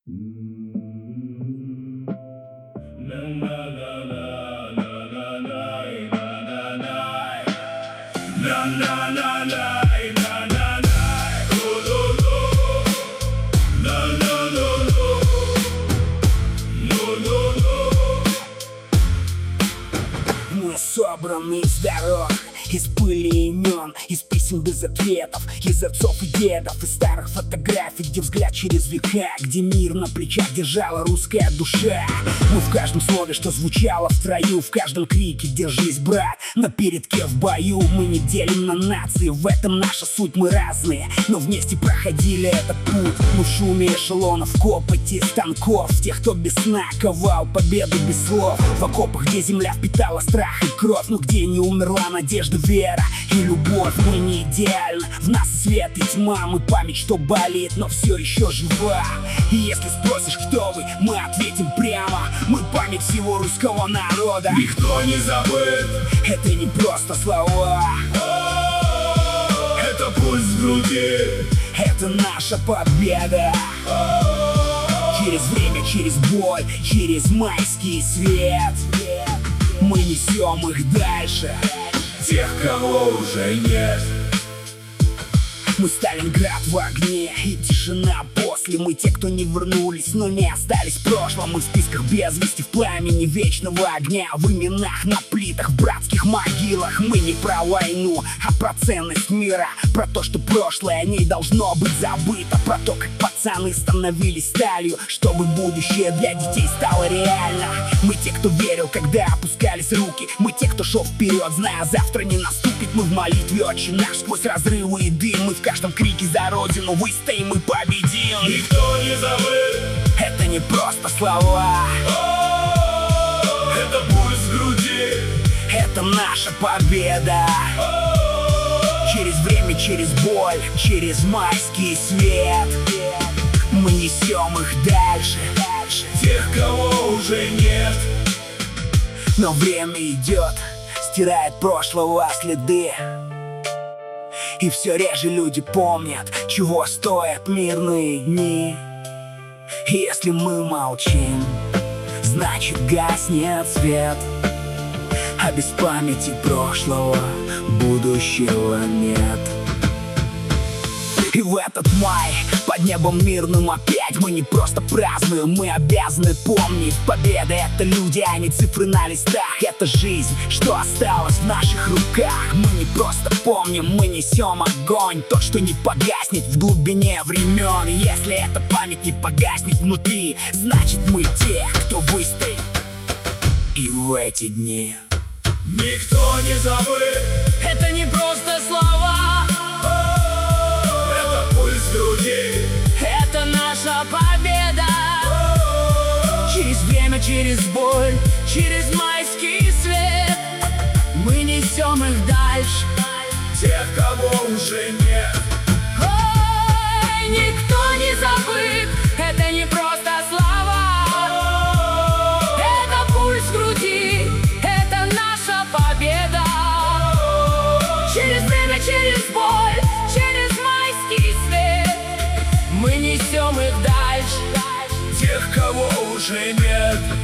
Мы собраны из дорог, из пыли и имен, из писем без ответов, из отцов и дедов, из старых фотографий, где взгляд через века, где мир на плечах держала русская душа. Мы в каждом слове, что звучало в строю, в каждом крике «Держись, брат!» на передке в бою. Мы не делим на нации, в этом наша суть, мы разные, но вместе проходили этот путь. Мы в шуме эшелонов, копоти, станков, тех, кто без сна ковал победу без слов. В окопах, где земля впитала страх и кровь, но где не умерла надежда, вера и любовь. Мы не идеальны, в нас свет и тьма, мы память, что болит, но все еще жива. И если спросишь, кто вы, мы ответим прямо: мы память всего русского народа. Никто не забыт, это не просто слова, это пульс в груди, это наша победа. Через время, через боль, через майский свет мы несем их дальше. тех, кого уже нет. Мы Сталинград в огне и тишина после. Мы те, кто не вернулись, но не остались в прошлом. Мы в списках без вести, в пламени вечного огня, в именах на плитах, в братских могилах. Мы не про войну, а про ценность мира, про то, что прошлое не должно быть забыто, про то, как пацаны становились сталью, чтобы будущее для детей стало реально. Мы те, кто верил, когда опускались руки. Мы те, кто шел вперед, зная, завтра не наступит. Мы в молитве «Отче наш» сквозь разрывы и дым. Мы в каждом крике за родину выстоим и победим. Никто не забыт, это не просто слова, это пульс в груди, это наша победа. Через время, через боль, через майский свет мы несем их дальше. тех, кого уже нет. Но время идет, стирает прошлого следы, и все реже люди помнят, чего стоят мирные дни. И если мы молчим, значит гаснет свет, а без памяти прошлого будущего нет. И в этот май под небом мирным опять мы не просто празднуем, мы обязаны помнить: победа — это люди, а не цифры на листах. Это жизнь, что осталась в наших руках. Мы не просто помним, мы несем огонь, тот, что не погаснет в глубине времен. И если эта память не погаснет внутри, значит мы те, кто выстоит и в эти дни. Никто не забыт, Это не просто слова, это пульс в груди, это наша победа. Через время, через боль, через майский свет мы несем их дальше. тех, кого уже нет. Ой, никто не забыт, это не просто слова, это пульс в груди, это наша победа. Через время, через боль, через майский свет мы несем их дальше. тех, кого уже нет.